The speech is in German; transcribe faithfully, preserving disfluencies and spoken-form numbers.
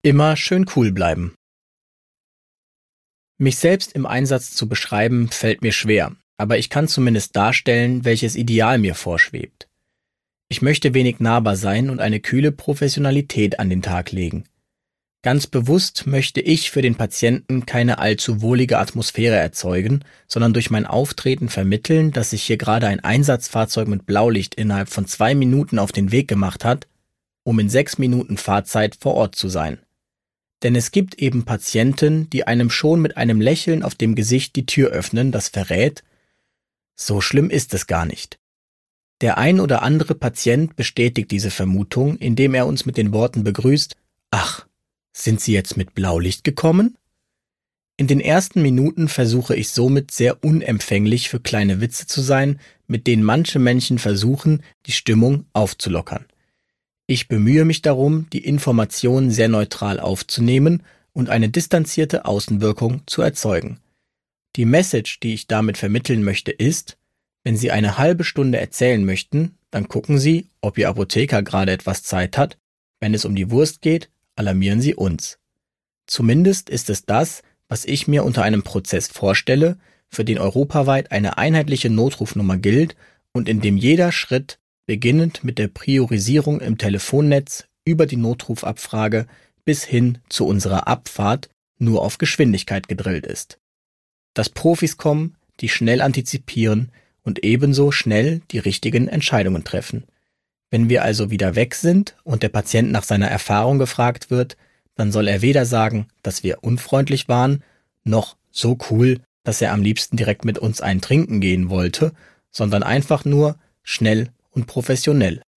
Immer schön cool bleiben. Mich selbst im Einsatz zu beschreiben, fällt mir schwer, aber ich kann zumindest darstellen, welches Ideal mir vorschwebt. Ich möchte wenig nahbar sein und eine kühle Professionalität an den Tag legen. Ganz bewusst möchte ich für den Patienten keine allzu wohlige Atmosphäre erzeugen, sondern durch mein Auftreten vermitteln, dass sich hier gerade ein Einsatzfahrzeug mit Blaulicht innerhalb von zwei Minuten auf den Weg gemacht hat, um in sechs Minuten Fahrzeit vor Ort zu sein. Denn es gibt eben Patienten, die einem schon mit einem Lächeln auf dem Gesicht die Tür öffnen, das verrät, so schlimm ist es gar nicht. Der ein oder andere Patient bestätigt diese Vermutung, indem er uns mit den Worten begrüßt, »Ach, sind Sie jetzt mit Blaulicht gekommen?« In den ersten Minuten versuche ich somit sehr unempfänglich für kleine Witze zu sein, mit denen manche Menschen versuchen, die Stimmung aufzulockern. Ich bemühe mich darum, die Informationen sehr neutral aufzunehmen und eine distanzierte Außenwirkung zu erzeugen. Die Message, die ich damit vermitteln möchte, ist, wenn Sie eine halbe Stunde erzählen möchten, dann gucken Sie, ob Ihr Apotheker gerade etwas Zeit hat. Wenn es um die Wurst geht, alarmieren Sie uns. Zumindest ist es das, was ich mir unter einem Prozess vorstelle, für den europaweit eine einheitliche Notrufnummer gilt und in dem jeder Schritt, beginnend mit der Priorisierung im Telefonnetz über die Notrufabfrage bis hin zu unserer Abfahrt, nur auf Geschwindigkeit gedrillt ist. Dass Profis kommen, die schnell antizipieren und ebenso schnell die richtigen Entscheidungen treffen. Wenn wir also wieder weg sind und der Patient nach seiner Erfahrung gefragt wird, dann soll er weder sagen, dass wir unfreundlich waren, noch so cool, dass er am liebsten direkt mit uns ein Trinken gehen wollte, sondern einfach nur schnell und professionell.